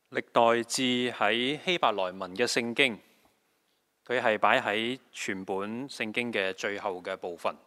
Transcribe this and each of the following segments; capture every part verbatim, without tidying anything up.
歷代志喺希伯來文嘅聖經，佢係擺喺全本聖經嘅最後嘅部分。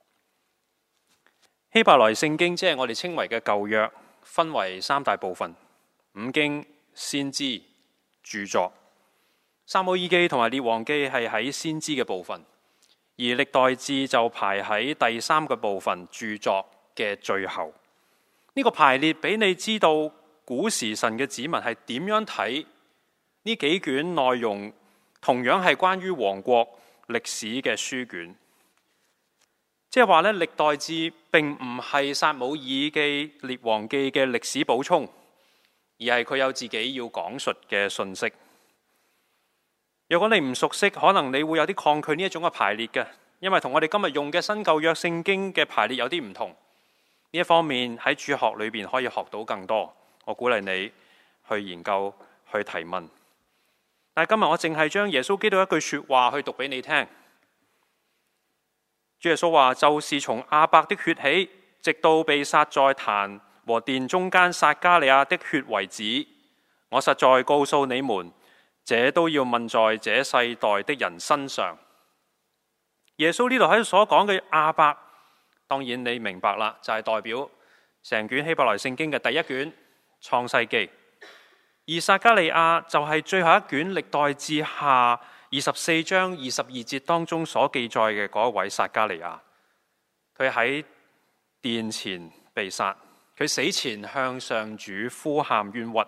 希伯來聖經即係我哋稱為嘅舊約，分為三大部分：五經、先知、著作。撒母耳記同埋列王記係喺先知嘅部分，而歷代志就排喺第三個部分，著作嘅最後。呢、這個排列俾你知道古時神嘅子民係點樣睇呢幾卷內容，同樣係關於王國歷史嘅書卷。即係話咧，歷代志並唔係撒母耳記、列王記嘅歷史補充，而係佢有自己要講述嘅信息。如果你唔熟悉，可能你會有啲抗拒呢一種嘅排列嘅，因為同我哋今日用嘅新舊約聖經嘅排列有啲唔同。呢一方面喺主學裏邊可以學到更多，我鼓勵你去研究、去提問。但係今日我淨係將耶穌基督一句說話去讀俾你聽。主耶穌話：就是從亞伯的血起，直到被殺在壇和殿中間撒迦利亞的血為止，我實在告訴你們，這都要問在這世代的人身上。耶穌呢度喺度所講嘅亞伯，當然你明白啦，就係代表成卷希伯來聖經嘅第一卷創世記，而撒迦利亞就係最後一卷歷代志下二十四章二十二節當中所記載嘅嗰一位撒迦利亞。佢喺殿前被殺，佢死前向上主呼喊冤屈。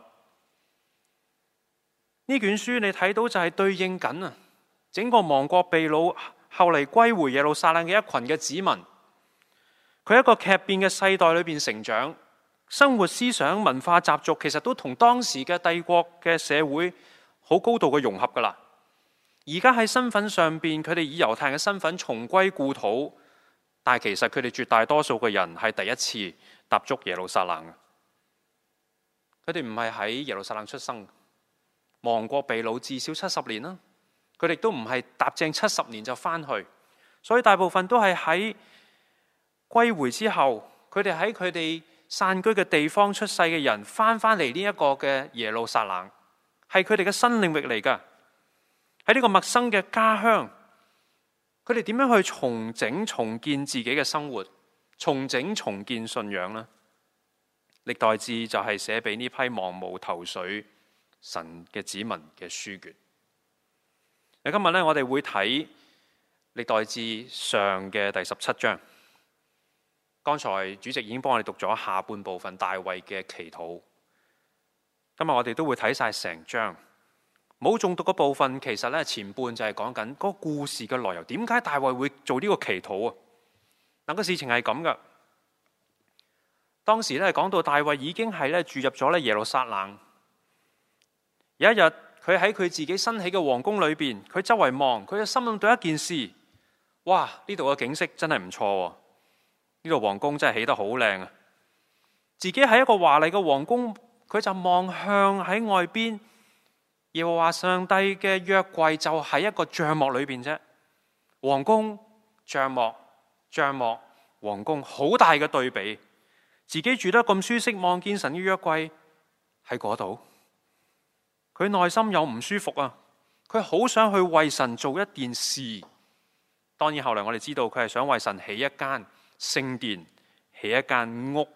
呢卷書你睇到就係對應緊啊，整個亡國被擄後嚟歸回耶路撒冷嘅一群嘅子民。佢喺一個劇變嘅世代裏邊成長，生活思想文化習俗其實都同當時嘅帝國嘅社會好高度嘅融合噶啦。而家喺身份上邊，佢哋以猶太人嘅身份重歸故土，但係其實佢哋絕大多數嘅人係第一次踏足耶路撒冷。佢哋唔係喺耶路撒冷出生，亡國被擄至少七十年啦。佢哋都唔係踏正七十年就翻去，所以大部分都係喺歸回之後，佢哋喺佢哋散居嘅地方出世嘅人翻返嚟呢一個嘅耶路撒冷，係佢哋嘅新領域嚟噶。喺呢個陌生嘅家鄉，佢哋點樣去重整重建自己嘅生活，重整重建信仰呢？歷代志就係寫俾呢批茫無頭緒神嘅子民嘅書卷。今日咧，我哋會睇歷代志上嘅第十七章。剛才主席已經幫我哋讀咗下半部分大衛嘅祈禱。今日我哋都會睇晒成章。冇中讀嘅部分，其實咧前半就係講緊嗰個故事嘅來由，點解大衛會做呢個祈禱啊？嗱，個事情係咁噶。當時咧講到大衛已經係咧住入咗咧耶路撒冷。有一日，佢喺佢自己新起嘅皇宮裏邊，佢周圍望，佢就心諗到一件事：哇！呢度嘅景色真係唔錯，呢度皇宮真係起得好靚啊！自己喺一個華麗嘅皇宮，佢就望向喺外邊。耶和華上帝嘅約櫃就喺一個帳幕裏邊啫，皇宮、帳幕、帳幕、皇宮，好大嘅對比。自己住得咁舒適，望見神嘅約櫃喺嗰度，佢內心有唔舒服啊！佢好想去為神做一件事。當然後來我哋知道佢係想為神起一間聖殿，起一間屋。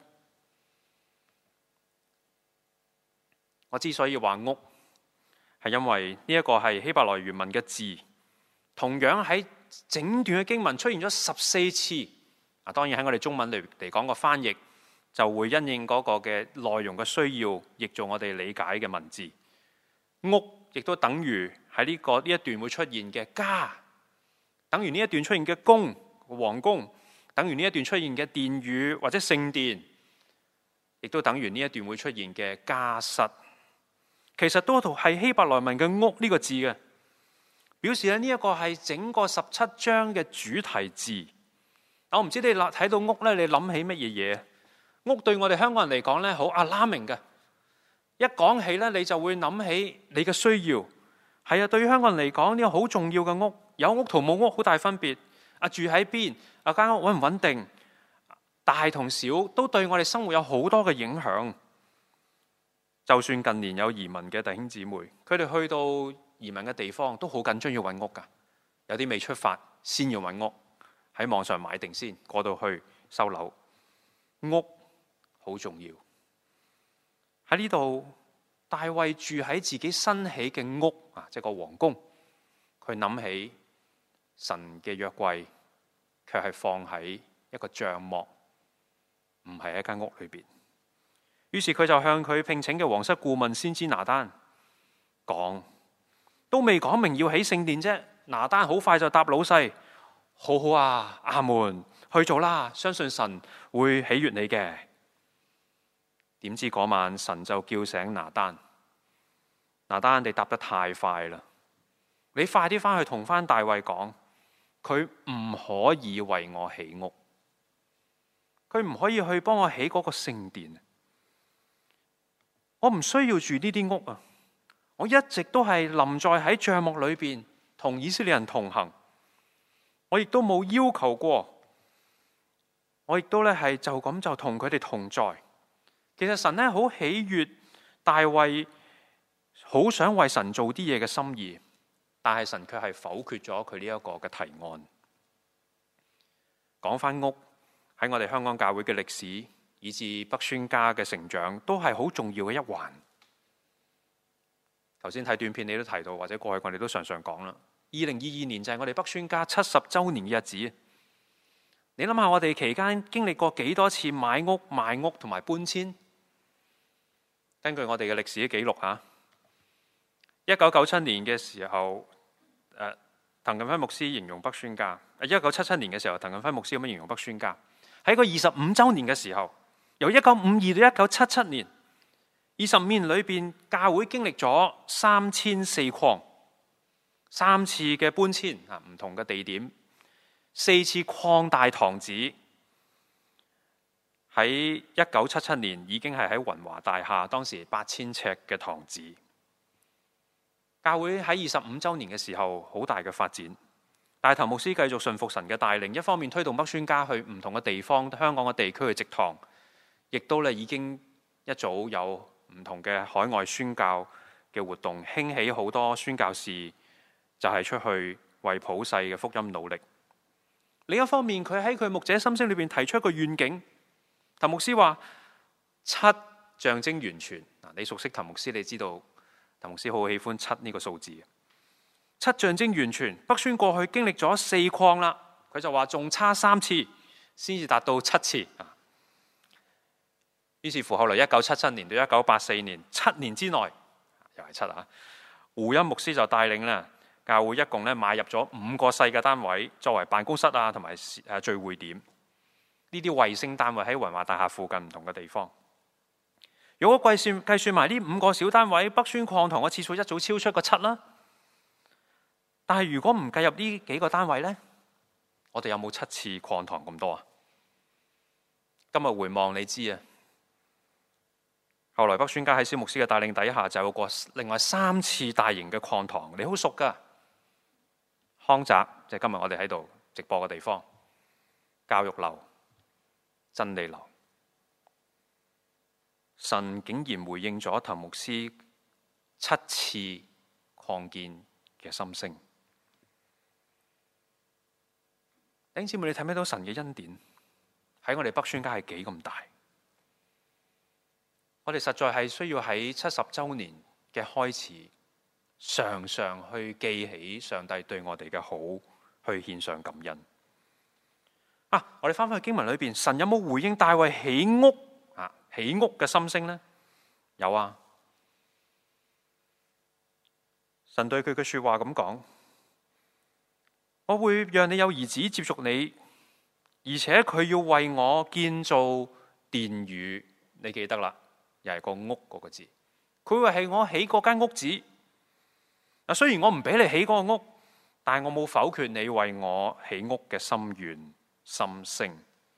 我之所以話屋，係因為呢一個係希伯來原文嘅字，同樣喺整段嘅經文出現咗十四次。啊，當然喺我哋中文嚟嚟講個翻譯，就會因應嗰個嘅內容嘅需要，譯做我哋理解嘅文字。屋亦都等於喺呢個呢一段會出現嘅家，等於呢一段出現嘅宮、皇宮，等於呢一段出現嘅殿宇或者聖殿，亦都等於呢一段會出現嘅家室。其實都係希伯來文嘅屋呢個字嘅，表示咧呢一個係整個十七章嘅主題字。我唔知你睇到屋咧，你諗起乜嘢嘢？屋對我哋香港人嚟講咧，好 alarming 嘅。一講起咧，你就會諗起你嘅需要。係啊，對於香港人嚟講，呢個好重要嘅屋，有屋同冇屋好大分別。啊，住喺邊？啊，間屋穩唔穩定？大同小都對我哋生活有好多嘅影響。 就算近年有移民嘅弟兄姊妹，佢哋去到移民嘅地方都好緊張要揾屋㗎，有啲未出發先要揾屋，喺網上買定先，過到去收樓。屋好重要。喺呢度，大衛住喺自己新起嘅屋啊，即係個皇宮。佢諗起神嘅約櫃，卻係放喺一個帳幕，唔係一間屋裏邊。於是佢就向佢聘請嘅皇室顧問先知拿單講，都未講明要起聖殿啫。拿單好快就答老細：好好啊，阿門，去做啦，相信神會喜悅你嘅。點知嗰晚神就叫醒拿單，拿單你答得太快啦，你快啲翻去同翻大衛講，佢唔可以為我起屋，佢唔可以去幫我起嗰個聖殿。我唔需要住呢啲屋啊！我一直都係臨在喺帳幕裏邊同以色列人同行，我亦都冇要求過，我亦都咧係就咁就同佢哋同在。其實神咧好喜悅大衛，好想為神做啲嘢嘅心意，但係神卻係否決咗佢呢一個嘅提案。講翻屋喺我哋香港教會嘅歷史，以至北宣家嘅成長，都係好重要嘅一環。頭先睇短片你都提到，或者過去我哋都常常講啦。二零二二年就係我哋北宣家七十週年嘅日子。你諗下，我哋期間經歷過幾多次買屋、賣屋同埋搬遷？根據我哋嘅歷史記錄嚇，一九九七年嘅時候，誒滕近輝牧師形容北宣家；一九七七年嘅時候，滕近輝牧師咁樣形容北宣家。喺個二十五週年嘅時候，由一九五二到一九七七年，二十五年裏邊，教會經歷咗三遷四擴，三次嘅搬遷啊，唔同嘅地點，四次擴大堂址。喺一九七七年已經係喺雲華大廈，當時八千尺嘅堂址。教會喺二十五週年嘅時候，好大嘅發展。大頭牧師繼續順服神嘅帶領，一方面推動北宣家去唔同嘅地方，香港嘅地區去植堂，亦都咧已經一早有唔同嘅海外宣教嘅活動，興起好多宣教士就係出去為普世嘅福音努力。另一方面，佢喺佢牧者心聲裏邊提出一個願景。譚牧師話七象徵完全。嗱，你熟悉譚牧師，你知道譚牧師好喜歡七呢個數字。七象徵完全。北宣過去經歷咗四擴啦，佢就話仲差三次先至達到七次。於是乎後來一九七七年到一九八四年，七年之內又係七啊。胡恩牧師就帶領咧教會一共咧買入咗五個細嘅單位，作為辦公室啊同埋誒聚會點。呢啲衛星單位喺雲華大廈附近唔同嘅地方。如果計算計算埋呢五個小單位，北宣擴堂嘅次數一早超出個七啦。但係如果唔計入呢幾個單位呢，我哋有冇七次擴堂咁多啊？今日回望你知啊，後來北宣家喺蕭牧師嘅帶領底下，就有過另外三次大型嘅擴堂，你好熟噶。康宅即係今日我哋喺度直播嘅地方，教育樓、真理樓。神竟然回應咗譚牧師七次擴建嘅心聲。弟兄姊妹，你睇唔睇到神嘅恩典喺我哋北宣家係幾咁大？我哋實在係需要喺七十週年嘅開始，常常去記起上帝對我哋嘅好，去獻上感恩。啊！我哋翻返去經文裏邊，神有冇回應大衛起屋啊？起屋嘅心聲呢？有啊！神對佢嘅說話咁講：我會讓你有兒子接續你，而且佢要為我建造殿宇。你記得啦，又係個屋嗰個字。佢話係我起嗰間屋子。嗱，雖然我唔俾你起嗰個屋，但係我冇否決你為我起屋嘅心願心聲。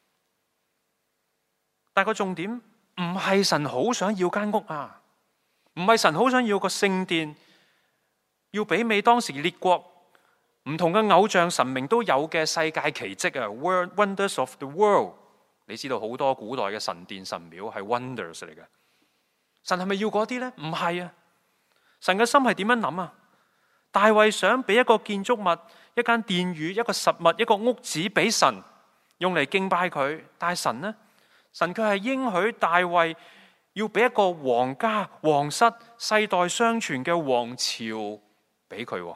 但係個重點唔係神好想要間屋啊，唔係神好想要個聖殿，要媲美當時列國唔同嘅偶像神明都有嘅世界奇蹟啊 ，World Wonders of the World。你知道好多古代嘅神殿神廟係 Wonders 嚟嘅， 神係咪要嗰啲呢？唔係啊！神嘅心係點樣諗啊？大衛想俾一個建築物、一間殿宇、一個實物、一個屋子俾神用嚟敬拜佢，但係神呢？神佢係應許大衛要俾一個皇家、皇室、世代相傳嘅王朝俾佢，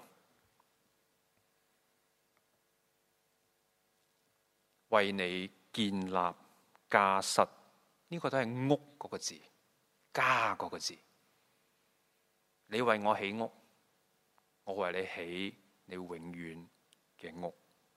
為你建立家室。呢個都係屋嗰個字，家嗰個字。你為我起屋，我為你起你永遠嘅屋。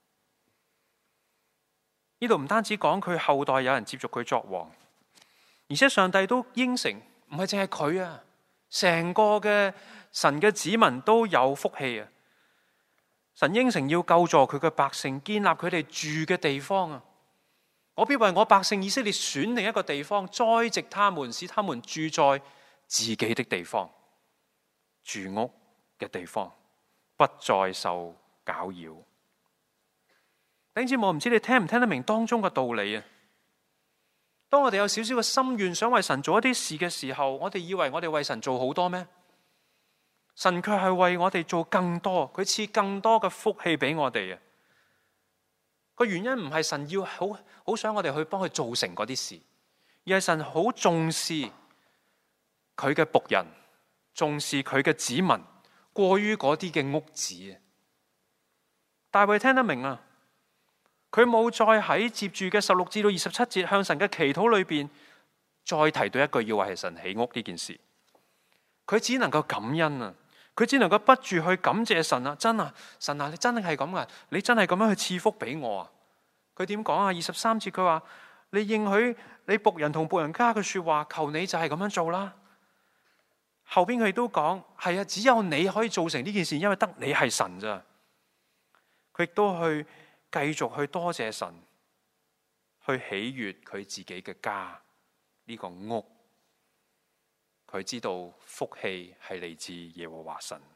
呢度唔單止講佢後代有人接續佢作王，而且上帝都應承，唔係淨係佢啊，成個嘅神嘅子民都有福氣啊！神應承要救助佢嘅百姓，建立佢哋住嘅地方啊！我必為我百姓以色列選另一個地方，栽植他們，使他們住在自己的地方，住屋嘅地方，不再受攪擾。弟兄姊妹，我唔知你聽唔聽得明當中嘅道理啊？當我哋有少少嘅心願，想為神做一啲事嘅時候，我哋以為我哋為神做好多咩？神卻係為我哋做更多，佢賜更多嘅福氣俾我哋啊！個原因唔係神要好好想我哋去幫佢做成嗰啲事，而係神好重視佢嘅僕人，重視佢嘅子民，過於嗰啲嘅屋子啊！大衛聽得明啊！佢冇再喺接住嘅十六至到二十七節向神嘅祈禱裏邊再提到一句要為神起屋呢件事，佢只能夠感恩啊！佢只能夠不住去感謝神啊！真啊，神啊，你真係咁啊！你真係咁樣去賜福俾我啊！佢點講啊？二十三節佢話：你應許你僕人同僕人家嘅說話，求你就係咁樣做啦。後邊佢亦都講：係啊，只有你可以做成呢件事，因為得你係神咋。佢亦都去繼續去多謝神，去喜悅佢自己嘅家呢個屋。佢知道福氣係嚟自耶和華神，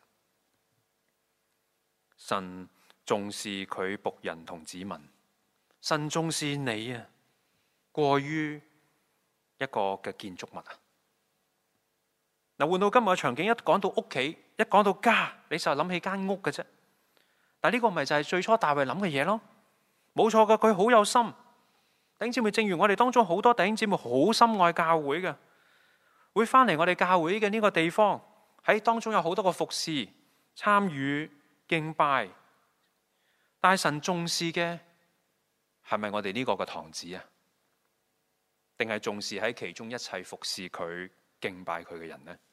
神重視佢僕人同子民，神重視你啊，過於一個嘅建築物啊。嗱，換到今日嘅場景，一講到屋企，一講到家，你就諗起間屋嘅啫。但係呢個咪就係最初大衛諗嘅嘢咯，冇錯噶，佢好有心。弟兄姊妹，正如我哋當中好多弟兄姊妹好深愛教會嘅，會翻嚟我哋教會嘅呢個地方，喺當中有好多個服侍、參與、敬拜。但係神重視嘅係咪我哋呢個嘅堂子啊？定係重視喺其中一切服侍佢、敬拜佢嘅人呢？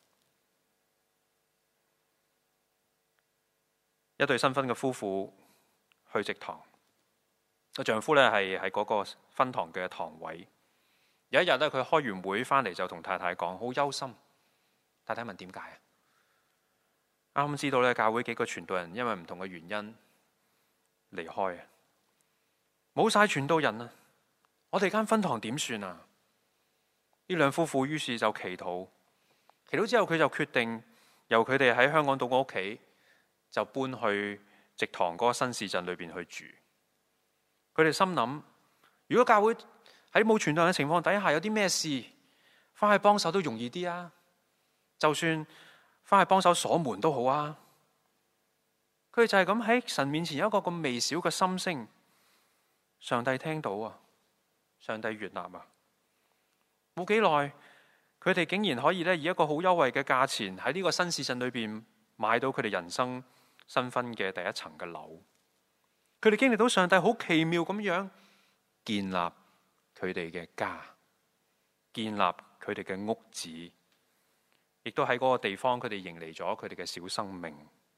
一對新婚嘅夫婦去植堂，個丈夫咧係喺嗰個分堂嘅堂委。有一日咧，佢開完會翻嚟就同太太講，好憂心。太太問點解啊？啱啱知道咧，教會幾個傳道人因為唔同嘅原因離開啊，冇晒傳道人啊！我哋間分堂點算啊？呢兩夫婦於是就祈禱，祈禱之後佢就決定由佢哋喺香港島個屋企就搬去植堂嗰個新市鎮裏邊去住。佢哋心諗，如果教會喺冇傳道人嘅情況底下有啲咩事，翻去幫手都容易啲啊！就算翻去幫手鎖門都好啊！佢哋就係咁喺神面前有一個咁微小嘅心聲，上帝聽到啊，上帝悅納啊！冇幾耐，佢哋竟然可以咧以一個好優惠嘅價錢喺呢個新市鎮裏邊買到佢哋人生新婚嘅第一層嘅樓。佢哋經歷到上帝好奇妙咁樣建立佢哋嘅家，建立佢哋嘅屋子，亦都喺嗰個地方佢哋迎嚟咗佢哋嘅小生命。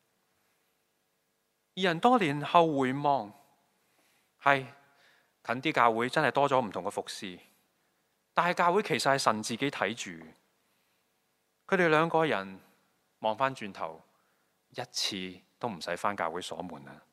二人多年後回望，係近啲教會真係多咗唔同嘅服侍，但係教會其實係神自己睇住。佢哋兩個人望翻轉頭，一次都唔使翻教會鎖門啦。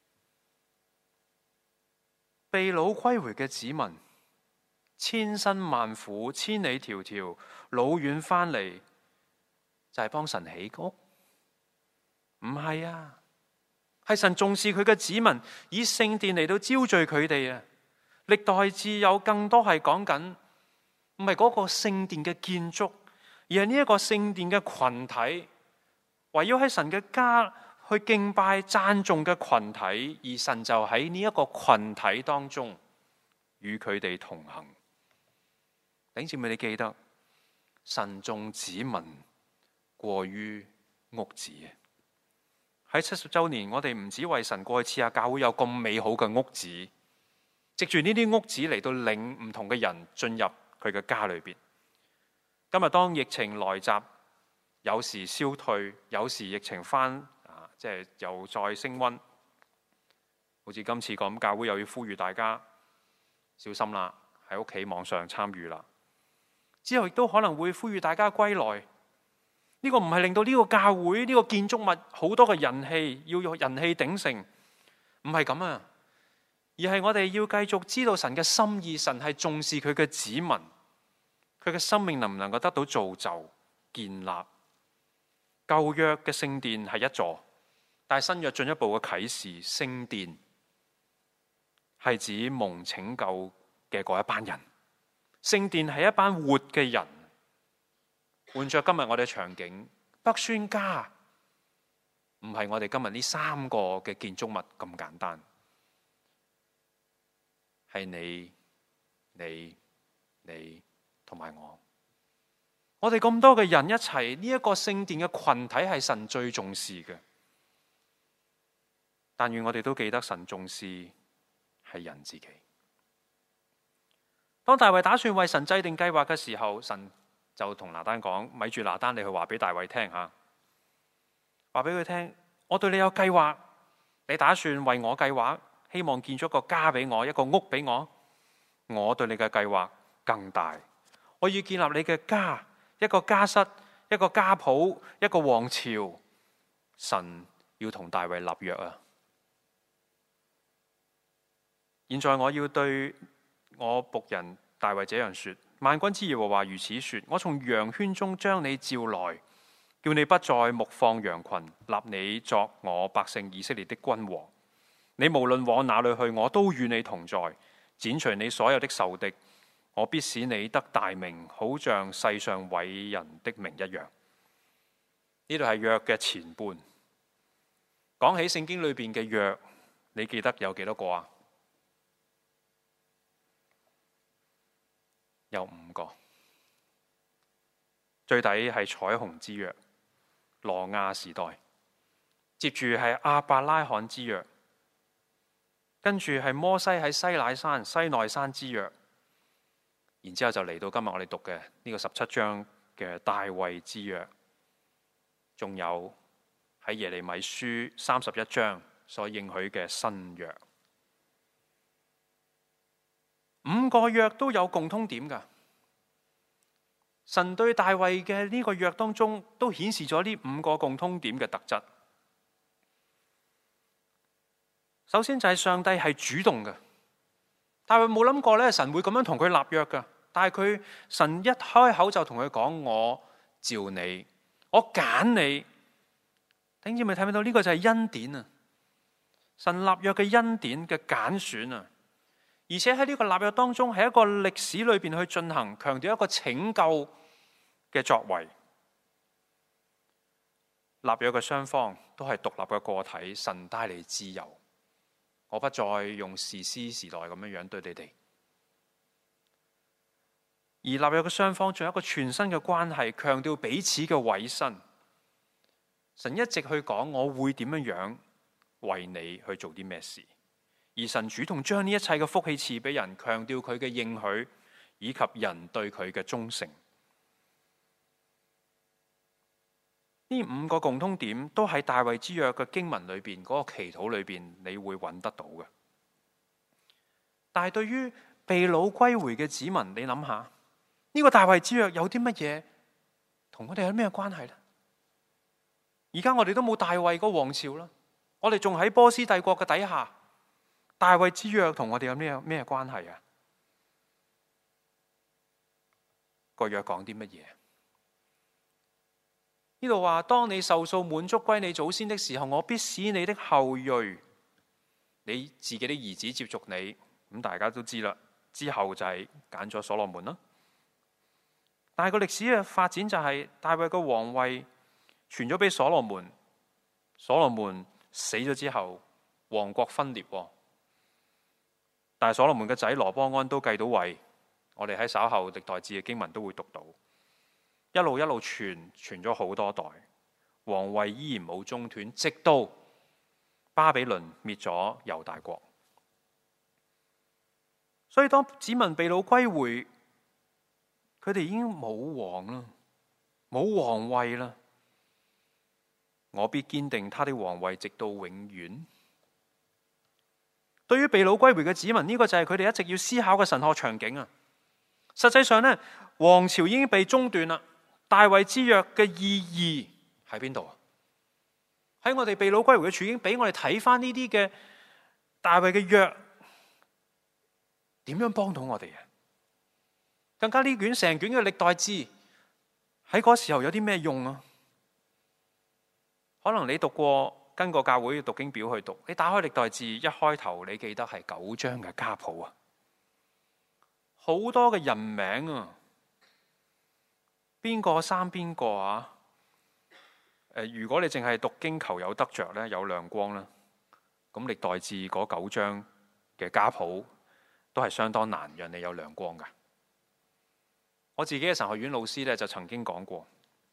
被擄歸回嘅子民，千辛萬苦、千里迢迢、老遠翻嚟，就係幫神起屋？唔係啊，係神重視佢嘅子民，以聖殿嚟到招聚佢哋啊！歷代志有更多係講緊，唔係嗰個聖殿嘅建築， 而係呢一個聖殿嘅群體，圍繞喺神嘅家去敬拜讚頌嘅群體，而神就喺呢一個群體當中與佢哋同行。弟兄姊妹，你記得神重子民過於屋子。喺七十周年，我哋唔止為神過去賜下教會有咁美好嘅屋子，藉住呢啲屋子嚟到領唔同嘅人進入佢嘅家裏邊。今日當疫情來襲，有時消退，有時疫情翻啊，即係又再升溫。好似今次咁，教會又要呼籲大家小心啦，喺屋企網上參與啦。之後亦都可能會呼籲大家歸來。呢個唔係令到呢個教會呢個建築物好多嘅人氣，要用人氣鼎盛，唔係咁啊，而係我哋要繼續知道神嘅心意，神係重視佢嘅子民，佢嘅生命能唔能夠得到造就建立。舊約嘅聖殿係一座，但係新約進一步嘅啟示，聖殿係指蒙拯救嘅嗰一班人，聖殿係一班活嘅人。換着今日我哋嘅場景，北宣家唔係我哋今日呢三個嘅建築物咁簡單，係你、你、你同埋我。我哋咁多嘅人一齊，呢一個聖殿嘅群體係神最重視嘅。但願我哋都記得神重視係人自己。當大衛打算為神制定計劃嘅時候，神就同拿單講：咪住，拿單，你去話俾大衛聽吓，話俾佢聽，我對你有計劃，你打算為我計劃，希望建咗個家俾我，一個屋俾我。我對你嘅計劃更大，我要建立你嘅家，一個家室，一個家譜，一個王朝。神要同大衛立約啊！現在我要對我僕人大衛這樣說：萬軍之耶和華如此說，我從羊圈中將你召來，叫你不再牧放羊群，立你作我百姓以色列的君王。你無論往哪裏去，我都與你同在，剪除你所有的仇敵，我必使你得大名，好像世上偉人的名一樣。呢度係約嘅前半。講起聖經裏邊嘅約，你記得有幾多個啊？有五個，最底係彩虹之約，挪亞時代，接住係亞伯拉罕之約，跟住係摩西喺西乃山、西奈山之約，然之後就嚟到今日我哋讀嘅呢個十七章嘅大衛之約，仲有喺耶利米書三十一章所應許嘅新約。五個約都有共通點㗎，神對大衛嘅呢個約當中都顯示咗呢五個共通點嘅特質。首先就係上帝係主動嘅，大衛冇諗過咧神會咁樣同佢立約㗎，但係佢神一開口就同佢講：我召你，我揀你。弟兄咪睇唔到呢個就係恩典啊！神立約嘅恩典嘅揀選啊！而且喺呢個立約當中，係一個歷史裏邊去進行，強調一個拯救嘅作為。立約嘅雙方都係獨立嘅個體，神帶嚟自由。我不再用士師時代咁樣樣對你哋。而立約嘅雙方仲有一個全新嘅關係，強調彼此嘅委身。神一直去講，我會點樣樣為你去做啲咩事。而神主動將呢一切嘅福氣賜俾人，強調佢嘅應許以及人對佢嘅忠誠。呢五個共通點都喺大衛之約嘅經文裏邊，嗰個祈禱裏邊，你會揾得到嘅。但係對於被擄歸回嘅子民，你諗下呢個大衛之約有啲乜嘢同我哋有咩關係呢？而家我哋都冇大衛個王朝啦，我哋仲喺波斯帝國嘅底下。大衛之約同我哋有咩咩關係啊？個約講啲乜嘢？呢度話：當你壽數滿足歸你祖先的時候，我必使你的後裔，你自己的兒子接續你。咁大家都知啦，之後就係揀咗所羅門啦。 但係個歷史嘅發展就係大衛嘅皇位傳咗俾所羅門，所羅門死咗之後，王國分裂。但係所羅門嘅仔羅波安都繼到位，我哋喺稍後歷代志嘅經文都會讀到，一路一路傳傳咗好多代，皇位依然冇中斷，直到巴比倫滅咗猶大國。所以當子民被擄歸回，佢哋已經冇王啦，冇皇位啦。我必堅定他的皇位直到永遠。對於被擄歸回嘅子民，呢個就係佢哋一直要思考嘅神學場景啊。實際上呢，王朝已經被中斷啦。大衛之約嘅意義喺邊度啊？喺我哋被擄歸回嘅處境，俾我哋睇翻呢啲嘅大衛嘅約點樣幫到我哋啊？更加呢卷成卷嘅歷代志喺嗰時候有啲咩用啊？可能你讀過，跟個教會讀經表去讀，你打開歷代志一開頭，你記得係九章嘅家譜啊，好多嘅人名啊，邊個生邊個啊？誒，如果你淨係讀經求有得着咧，有亮光啦，咁歷代志嗰九章嘅家譜都係相當難讓你有亮光噶。我自己嘅神學院老師咧就曾經講過，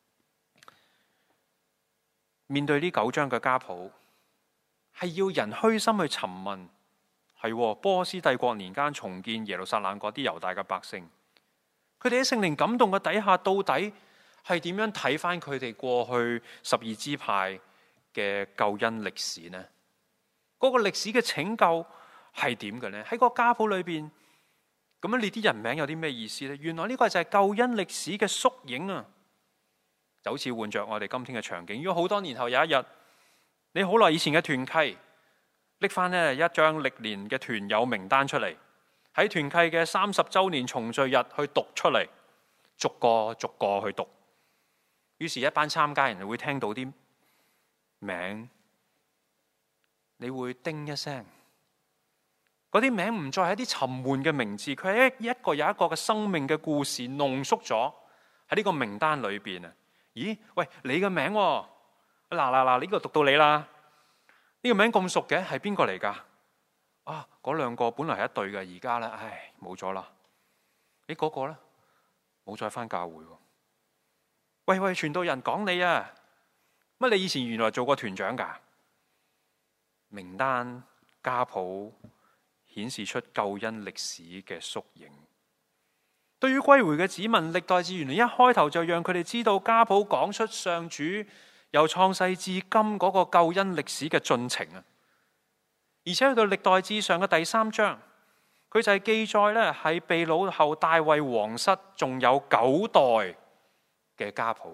面對呢九章嘅家譜，係要人虛心去尋問。係波斯帝國年間重建耶路撒冷嗰啲猶大嘅百姓，佢哋喺聖靈感動嘅底下，到底係點樣睇翻佢哋過去十二支派嘅救恩歷史呢？嗰、那個歷史嘅拯救係點嘅呢？喺個家譜裏邊，咁樣你啲人名有啲咩意思呢？原來呢個就係救恩歷史嘅縮影啊！就好似換着我哋今天嘅場景，如果好多年後有一日，你好耐以前嘅團契拎翻呢一張歷年嘅團友名單出嚟，喺團契嘅三十週年重聚日去讀出嚟，逐個逐個去讀。於是，一班參加人就會聽到啲名，你會叮一聲。嗰啲名唔再係一啲沉悶嘅名字，佢係一一個有一個嘅生命嘅故事濃縮咗喺呢個名單裏邊啊！咦？喂，你嘅名喎？嗱嗱嗱，呢個讀到你啦！呢個名咁熟嘅，係邊個嚟㗎？啊，嗰兩個本來係一對嘅，而家咧，唉，冇咗啦。咦，嗰個咧，冇再返教會喎。喂喂，傳道人講你啊，乜你以前原來做過團長㗎？名單家譜顯示出救恩歷史嘅縮影。對於歸回嘅子民，歷代志原來一開頭就讓佢哋知道家譜講出上主由創世至今嗰個救恩歷史嘅進程啊！而且去到歷代志上嘅第三章，佢就係記載咧喺被擄後大衛皇室仲有九代嘅家譜，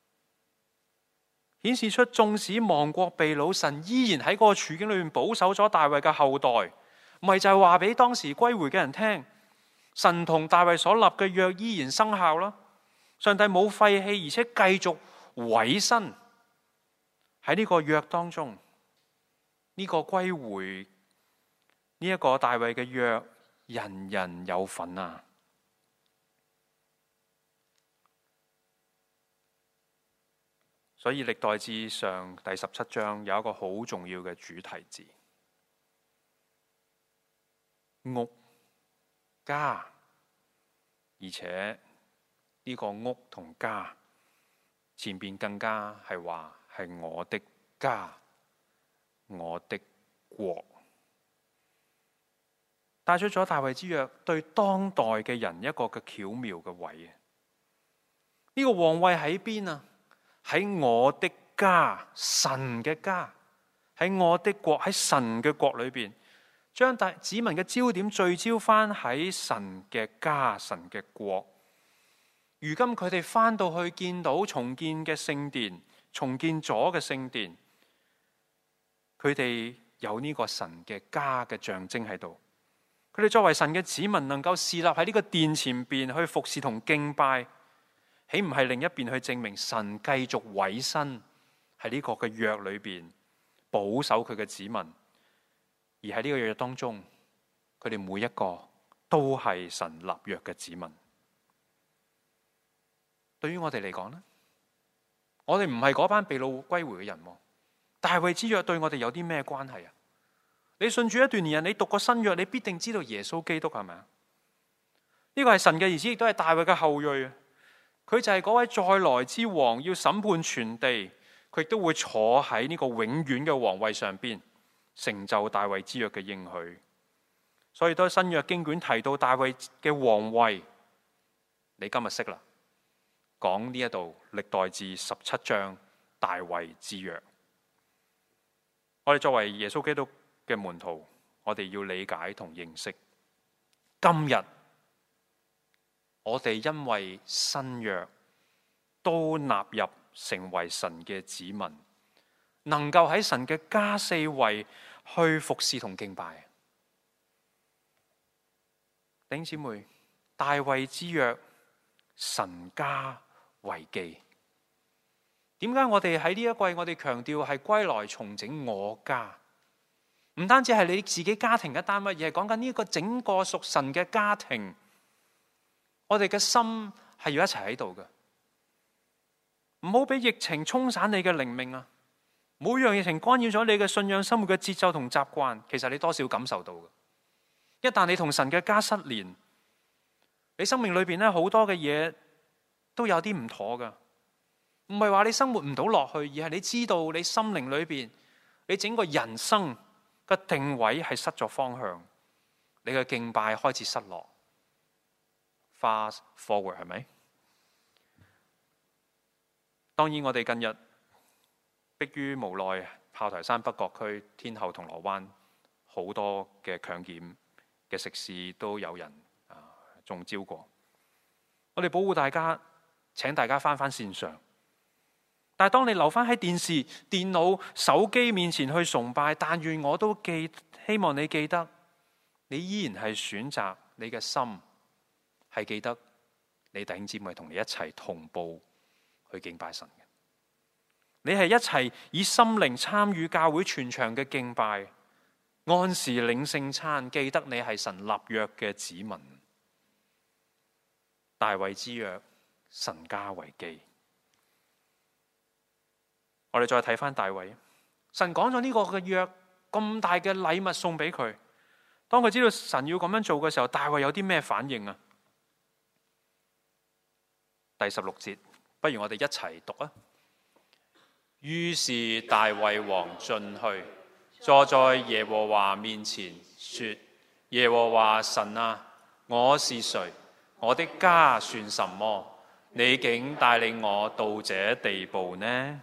顯示出縱使亡國被擄，神依然喺嗰個處境裏面保守咗大衛嘅後代，唔係就係話俾當時歸回嘅人聽，神同大衛所立嘅約依然生效啦。上帝冇廢棄，而且繼續委身喺呢個約當中，呢、這個歸回呢一、這個大衛嘅約，人人有份啊！所以歷代志上第十七章有一個好重要嘅主題字：屋家，而且呢個屋同家前邊更加係話係我的家，我的國，帶出咗大衛之約對當代嘅人一個嘅巧妙嘅位。呢、這個皇位喺邊啊？喺我的家，神嘅家，喺我的國，喺神嘅國裏邊，將大子民嘅焦點聚焦翻喺神嘅家，神嘅國。如今佢哋翻到去見到重建嘅聖殿，重建咗嘅聖殿，佢哋有呢個神嘅家嘅象徵喺度。佢哋作為神嘅子民，能夠侍立喺呢個殿前邊去服侍同敬拜，豈唔係另一邊去證明神繼續委身喺呢個嘅約裏邊保守佢嘅子民？而喺呢個約當中，佢哋每一個都係神立約嘅子民。 對於我哋嚟講呢，我哋唔係嗰班被擄歸回嘅人。大衛之約對我哋有啲咩關係啊？你信主一段年日，你讀過新約，你必定知道耶穌基督係咪啊？呢個係神嘅兒子，亦都係大衛嘅後裔。佢就係嗰位再來之王，要審判全地。佢亦都會坐喺呢個永遠嘅皇位上邊，成就大衛之約嘅應許。所以當新約經卷提到大衛嘅皇位，你今日識啦。講呢一度歷代志十七章大衛之約。我哋作為耶穌基督嘅門徒，我哋要理解同認識，今日我哋因為新約都納入成為神嘅子民，能夠喺神嘅家四圍去服侍同敬拜。弟兄姊妹，大衛之約，神家為記。點解我哋喺呢一季我哋強調係歸來重整我家？唔單止係你自己家庭嘅單位，而係講緊呢個整個屬神嘅家庭。我哋嘅心係要一齊喺度嘅，唔好俾疫情沖散你嘅靈命啊！每樣疫情干擾咗你嘅信仰生活嘅節奏同習慣，其實你多少感受到嘅。一旦你同神嘅家失聯，你生命裏邊咧好多嘅嘢都有啲唔妥㗎。唔係話你生活唔到落去，而係你知道你心靈裏邊，你整個人生嘅定位係失咗方向，你嘅敬拜開始失落。Fast forward 係咪？當然我哋近日迫於無奈，炮台山北角區、天后銅鑼灣好多嘅強檢嘅食肆都有人啊中招過。我哋保護大家，請大家翻返線上。但係當你留翻喺電視、電腦、手機面前去崇拜，但願我都記，希望你記得，你依然係選擇你嘅心係記得你弟兄姊妹同你一齊同步去敬拜神嘅。你係一齊以心靈參與教會全場嘅敬拜，按時領聖餐，記得你係神立約嘅子民。大衛之約，神家為記。我哋再睇翻大衛，神講咗呢個嘅約，咁大嘅禮物送俾佢。當佢知道神要咁樣做嘅時候，大衛有啲咩反應啊？第十六節，不如我哋一齊讀啊！於是大衛王進去，坐在耶和華面前，說：耶和華神啊，我是誰？我的家算什麼？你竟帶領我到這地步呢？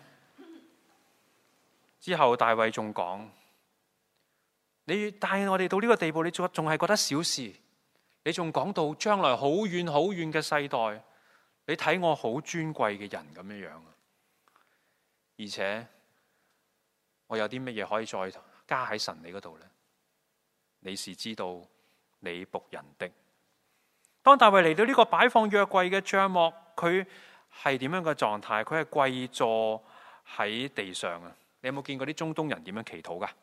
之後大衛仲講：你帶我哋到呢個地步，你仲仲係覺得小事？你仲講到將來好遠好遠嘅世代，你睇我好尊貴嘅人咁樣樣。而且我有啲乜嘢可以再加喺神你嗰度呢？你是知道你僕人的。當大衛嚟到呢個擺放約櫃嘅帳幕，佢係點樣嘅狀態？佢係跪坐喺地上啊！你有冇見過啲中東人點樣祈禱噶？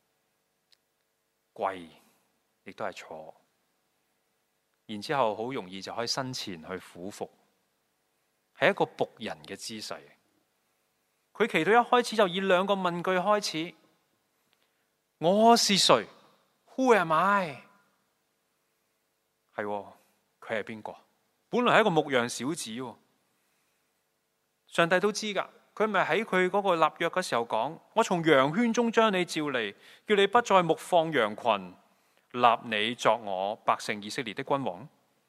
跪，亦都係坐，然之後好容易就可以身前去俯伏，係一個僕人嘅姿勢。佢祈禱一開始就以兩個問句開始：我是誰 ？Who am I？ 係，佢係邊個？本來係一個牧羊小子，上帝都知噶。佢咪喺佢嗰個立約嘅時候講：我從羊圈中將你召嚟，叫你不再牧放羊群，立你作我百姓以色列的君王。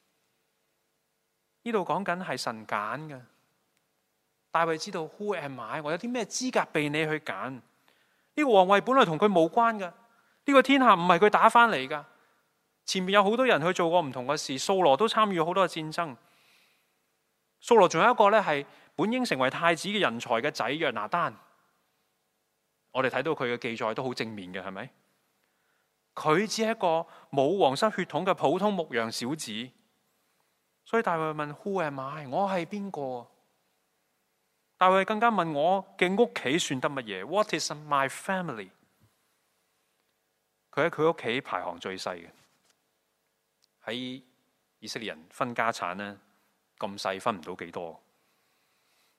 呢度講緊係神揀嘅。大衛知道 Who am I？ 我有啲咩資格被你去揀？呢個皇位本來同佢無關嘅，呢個天下唔係佢打翻嚟噶。前面有好多人去做過唔同嘅事，掃羅都參與好多嘅戰爭。掃羅仲有一個咧係本應成為太子嘅人才嘅仔約拿單，我哋睇到佢嘅記載都好正面嘅，係咪？佢只係一個冇皇室血統嘅普通牧羊小子，所以大衛問 Who am I？ 我係邊個？大衛更加問我嘅屋企算得乜嘢 ？What is my family？ 佢喺佢屋企排行最細嘅，喺以色列人分家產呢，咁細分唔到幾多。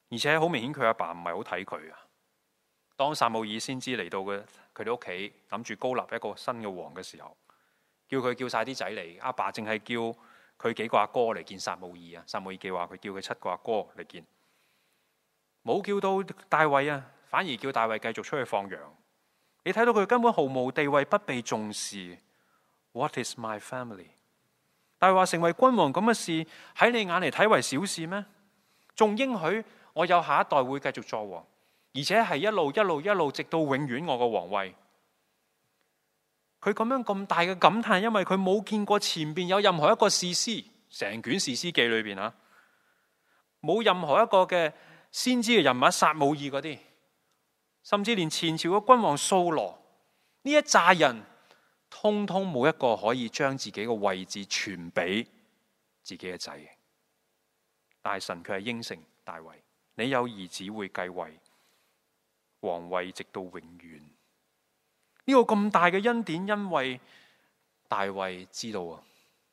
而且好明顯佢阿爸唔係好睇佢啊。當撒母耳先知嚟到嘅佢哋屋企，諗住高立一個新嘅王嘅時候，叫佢叫晒啲仔嚟，阿爸淨係叫佢幾個阿哥嚟見撒母耳啊。撒母耳記話佢叫佢七個阿哥嚟見，冇叫到大衛啊，反而叫大衛繼續出去放羊。你睇到佢根本毫無地位，不被重視。What is my family？ 大衛話成為君王咁嘅事喺你眼嚟睇為小事咩？仲應許我有下一代會繼續作王，而且係一路一路一路直到永遠我個皇位。佢咁樣咁大嘅感嘆，因為佢冇見過前邊有任何一個士師，成卷士師記裏邊啊，冇任何一個嘅先知嘅人物撒母耳嗰啲，甚至連前朝嘅君王掃羅呢一紮人，通通冇一個可以將自己嘅位置傳俾自己嘅仔。大神佢係應承大衛，你有兒子會繼位，皇位直到永遠。呢個咁大嘅恩典，因為大衛知道啊。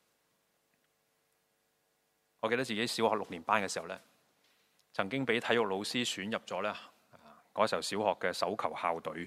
我記得自己小學六年班嘅時候呢，曾經俾體育老師選入咗呢嗰時候小學嘅手球校隊。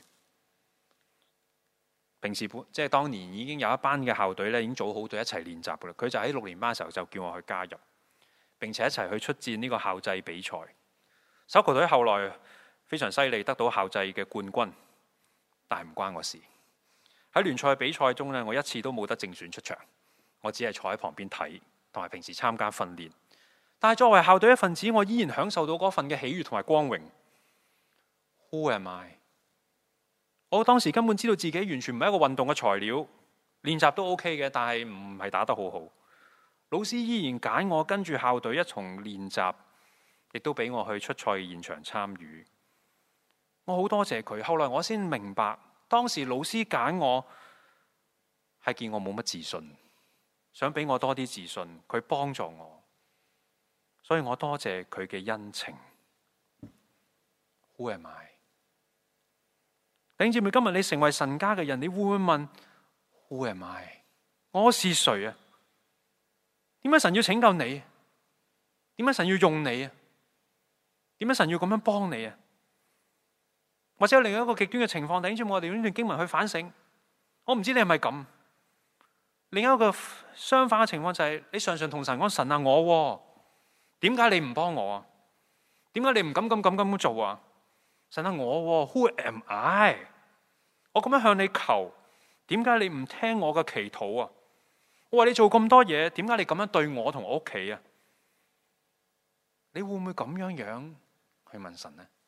平時即係當年已經有一班嘅校隊咧，已經組好隊一齊練習噶啦。佢就喺六年班嘅時候就叫我去加入，並且一齊去出戰呢個校際比賽。手球隊後來非常犀利，得到校際嘅冠軍。但係唔關我事。喺聯賽比賽中呢，我一次都冇得正選出場，我只係坐喺旁邊睇，同埋平時參加訓練。但係作為校隊一份子，我依然享受到嗰份嘅喜悅同埋光榮。Who am I？ 我當時根本知道自己完全唔係一個運動嘅材料，練習都 OK 嘅，但係唔係打得好好。老師依然揀我跟住校隊一同練習，亦都俾我去出賽現場參與。我好多謝佢，後來我先明白，當時老師揀我係見我冇乜自信，想俾我多啲自信，佢幫助我，所以我多謝佢嘅恩情。Who am I？ 弟兄姊妹，今日你成為神家嘅人，你會唔會問 Who am I？ 我是誰啊？點解神要拯救你？點解神要用你啊？點解神要咁樣幫你啊？或者有另一個極端嘅情況，弟兄姊妹，我哋用呢段經文去反省。我唔知你係咪咁。另一個相反嘅情況就係，你常常同神講：神啊，我點解你唔幫我啊？點解你唔敢咁咁咁做啊？神啊，我 Who am I？ 我咁樣向你求，點解你唔聽我嘅祈禱啊？我話你做咁多嘢，點解你咁樣對我同我屋企啊？你會唔會咁樣樣去問神呢？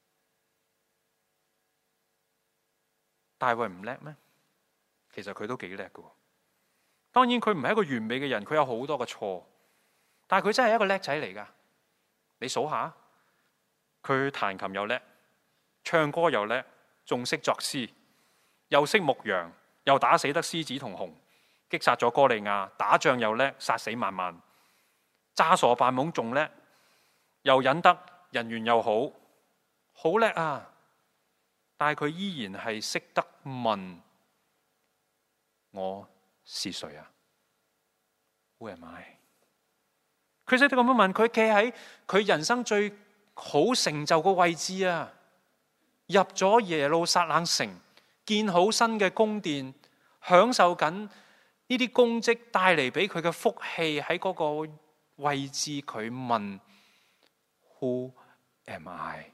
大衛唔叻咩？其實佢都幾叻㗎。當然佢唔係一個完美嘅人，佢有好多嘅錯，但係佢真係一個叻仔嚟㗎。你數下，佢彈琴又叻，唱歌又叻，仲識作詩，又識牧羊，又打死得獅子同熊，擊殺咗哥利亞，打仗又叻，殺死萬萬，詐傻扮懵仲叻，又忍得，人緣又好，好叻啊！但係佢依然係識得問我是誰啊 ？Who am I？ 佢識得咁樣問，佢企喺佢人生最好成就個位置啊！入咗耶路撒冷城，建好新嘅宮殿，享受緊呢啲功績帶嚟俾佢嘅福氣，喺嗰個位置佢問 Who am I？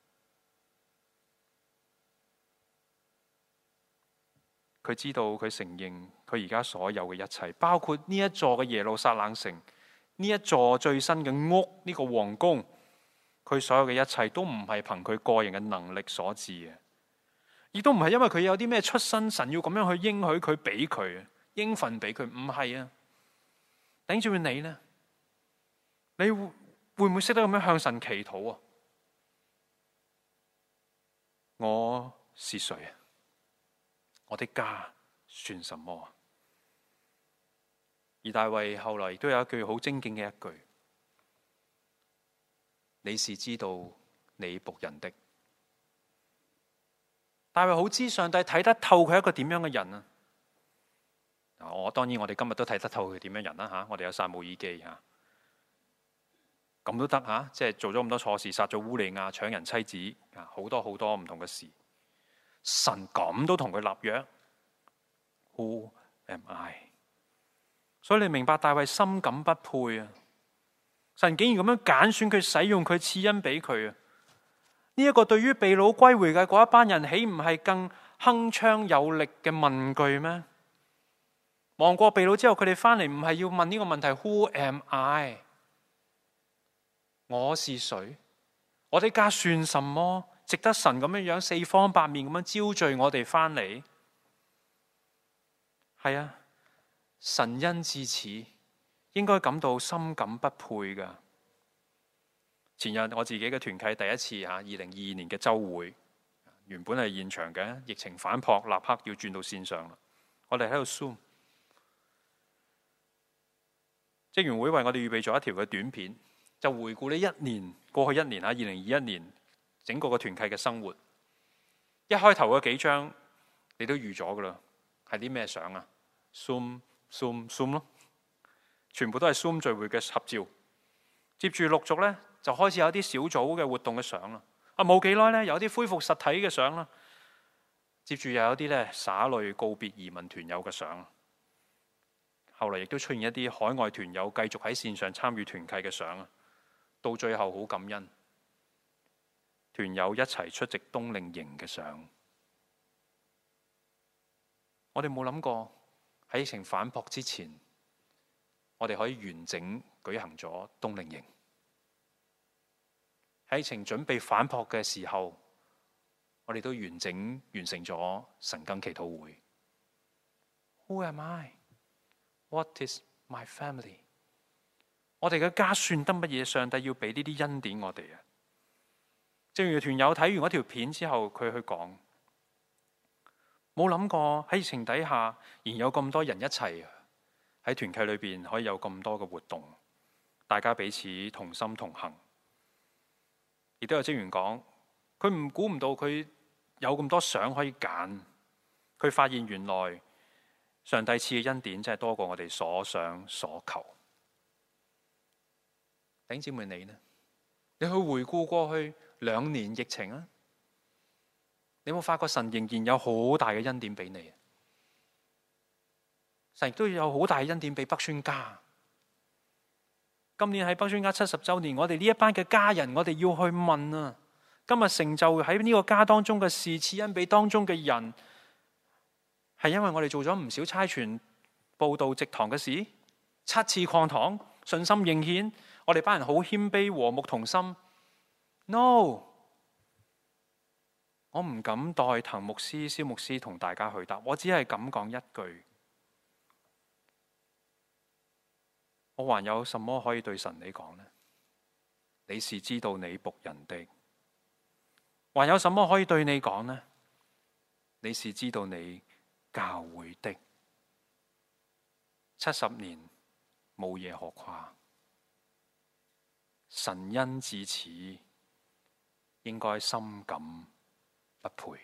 佢知道，佢承認佢而家所有嘅一切，包括呢一座嘅耶路撒冷城，呢一座最新嘅屋，呢個皇宮，佢所有嘅一切都唔係憑佢個人嘅能力所致嘅，亦都唔係因為佢有啲咩出身，神要咁樣去應許佢俾佢，應份俾佢，唔係啊。頂住你呢？你會會唔會識得咁樣向神祈禱啊？我是誰啊？我的家算什麼？而大衛後來亦都有一句好精警嘅一句：你是知道你僕人的。大衛好知上帝睇得透佢係一個點樣嘅人啊！我當然我哋今日都睇得透佢點樣人啦吓，我哋有撒母耳記吓。 咁都得嚇，即係做咗咁多錯事，殺咗烏利亞，搶人妻子啊，好多好多唔同嘅事。神咁都同佢立約 ，Who am I？ 所以你明白大衛深感不配啊！神竟然咁樣揀選佢，使用佢，賜恩俾佢啊！呢、這、一個對於被擄歸回嘅嗰一班人，豈唔係更鏗鏘有力嘅問句咩？亡國被擄之後，佢哋翻嚟唔係要問呢個問題 Who am I？ 我是誰？我哋家算什麼？值得神咁樣樣四方八面咁樣招聚我哋翻嚟？係啊，神恩至此，應該感到深感不配噶。前日我自己嘅團契第一次吓，二零二二年嘅周會，原本係現場嘅，疫情反撲，立刻要轉到線上啦。我哋喺度 Zoom， 職員會為我哋預備咗一條嘅短片，就回顧呢一年過去一年吓，二零二一年整個個團契嘅生活。一開頭嘅幾張你都預咗噶啦，係啲咩相啊 ？Zoom Zoom Zoom 咯，全部都係 Zoom 聚會嘅合照。接住陸續咧，就開始有啲小組嘅活動嘅相啦。啊，冇幾耐咧，有啲恢復實體嘅相啦。接住又有啲咧灑淚告別移民團友嘅相。後來亦都出現一啲海外團友繼續喺線上參與團契嘅相啊。到最後好感恩，團友一齊出席冬令營嘅相。我哋冇諗過喺疫情反撲之前，我哋可以完整舉行咗冬令營。喺疫情準備反撲嘅時候，我哋都完整完成咗晨更祈禱會。Who am I? What is my family? 我哋嘅家算得乜嘢？上帝要俾呢啲恩典我哋啊！正如團友睇完嗰條片之後，佢去講，冇諗過喺疫情底下，仍有咁多人一齊喺團契裏邊可以有咁多嘅活動，大家彼此同心同行。亦都有職員講，佢唔估唔到佢有咁多相可以揀，佢發現原來上帝賜嘅恩典真係多過我哋所想所求。弟兄姊妹，你呢？你去回顧過去兩年疫情啊，你有冇發覺神仍然有好大嘅恩典俾你？神亦都有好大嘅恩典俾北宣家。今年喺北宣家七十周年，我哋呢一班嘅家人，我哋要去問啊，今日成就喺呢個家當中嘅事，賜恩俾當中嘅人，係因為我哋做咗唔少差傳、報道、植堂嘅事，七次擴堂，信心應獻。我哋班人好謙卑，和睦同心。No， 我唔敢代滕牧師、蕭牧師同大家去答，我只係咁講一句：我還有什麼可以對神你講呢？你是知道你僕人的。還有什麼可以對你講呢？你是知道你教會的。七十年冇嘢可誇。神恩至此，應該深感不配。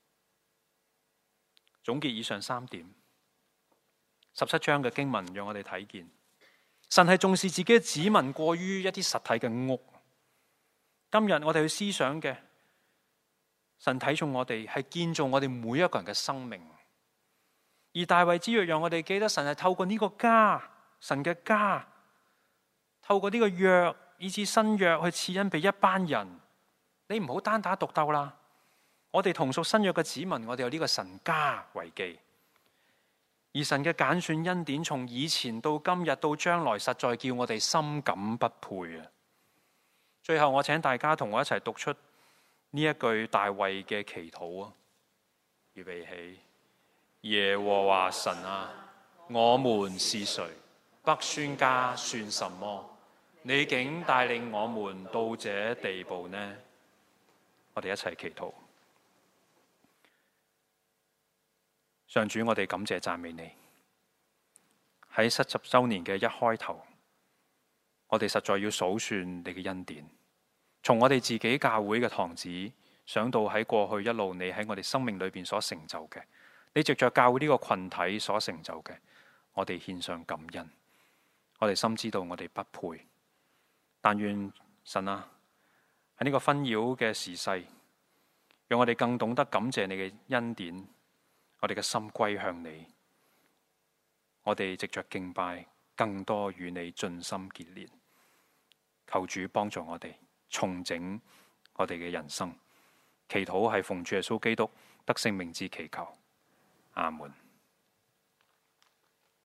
總結以上三點，十七章嘅經文讓我哋睇見，神係重視自己嘅子民過於一啲實體嘅屋。今日我哋去思想嘅，神睇重我哋係建造我哋每一個人嘅生命。而大衛之約讓我哋記得，神係透過呢個家，神嘅家，透過呢個約，以至新約去賜恩俾一班人。你唔好單打獨鬥啦！我哋同屬新約嘅子民，我哋有呢個神家為記。而神嘅揀選恩典，從以前到今日到將來，實在叫我哋深感不配啊！最後，我請大家同我一齊讀出呢一句大衛嘅祈禱啊！預備起，耶和華神啊，我們是誰？北宣家算什麼？你竟帶領我們到這地步呢？我哋一齊祈禱。上主，我哋感謝讚美你。喺七十週年嘅一開頭，我哋實在要數算你嘅恩典。從我哋自己教會嘅堂子，想到喺過去一路你喺我哋生命裏邊所成就嘅，你藉着教會呢個群體所成就嘅，我哋獻上感恩。我哋深知道我哋不配。 但願神啊，喺呢個紛擾嘅時勢，讓我哋更懂得感謝你嘅恩典，我哋嘅心歸向你，我哋藉着敬拜，更多與你盡心結連。求主幫助我哋重整我哋嘅人生。祈禱係奉主耶穌基督得勝名字祈求，阿門。